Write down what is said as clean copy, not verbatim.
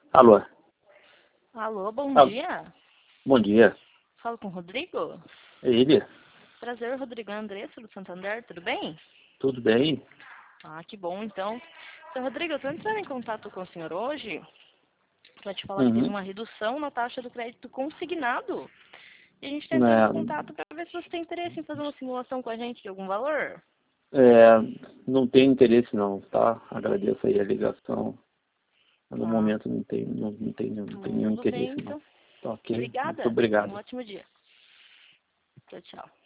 Alô? Alô, bom Alô? dia. Bom dia. Falo com o Rodrigo? É ele? Prazer, Rodrigo Andressa, do Santander, tudo bem? Tudo bem? Ah, que bom, então. Seu Rodrigo, eu estou entrando em contato com o senhor hoje para te falar que teve Uhum. uma redução na taxa do crédito consignado. E a gente está entrando em É, contato para ver se você tem interesse em fazer uma simulação com a gente de algum valor. é, não tenho interesse não, tá? Agradeço aí a ligação. No Ah, momento não tenho nenhum tudo bem, interesse não. então. Tá ok? Muito Obrigada. Um obrigado. ótimo dia. Tchau, tchau.